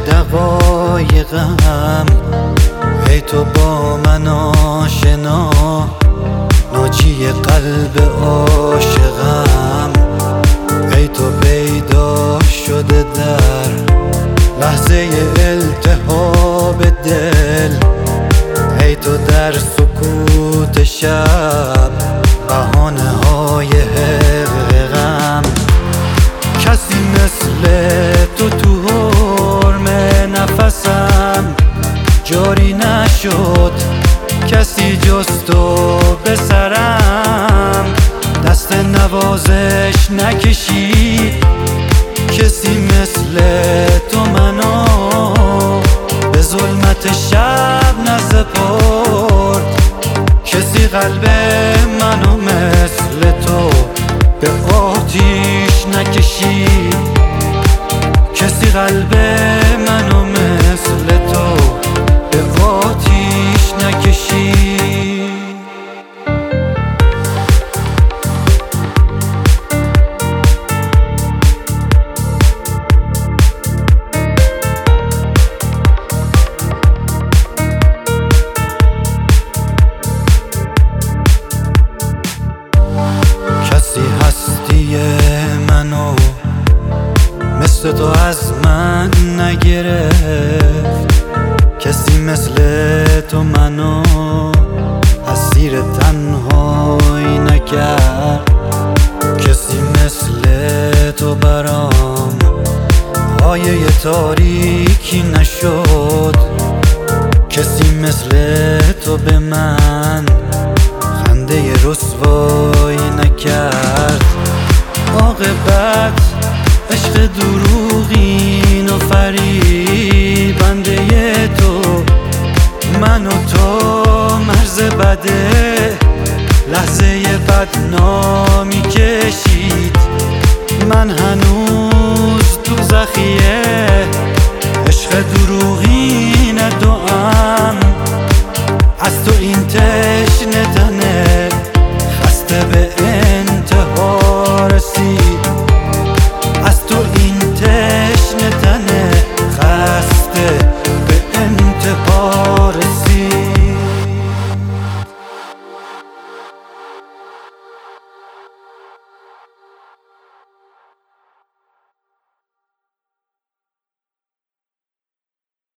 دقایقم، ای تو با من آشنا، ناجی قلب عاشقم. ای تو پیدا شده در لحظه التهاب دل، ای تو در سکوت شب بهانه های غم. کسی مثل تو حرم نفسم جاری نشد، کسی جز تو به سرم دست نوازش نکشید. کسی مثل تو منو به ظلمت شب نسپرد، کسی قلب منو مثل تو به آتیش نکشید. کسی قلب منو مثل تو به آتیش نکشید. کسی هستی منو مثل تو از من نگرفت، کسی مثل تو منو اسیر تنهایی نکرد. کسی مثل تو برام پایه تاریکی نشد، کسی مثل تو به من خنده رسوایی نکرد. عاقبت عشق دروغین و فریبنده تو، من و تو مرز بده لحظه بدنامی کشید. من هنوز تو زخیه عشق دروغین دوام، از تو این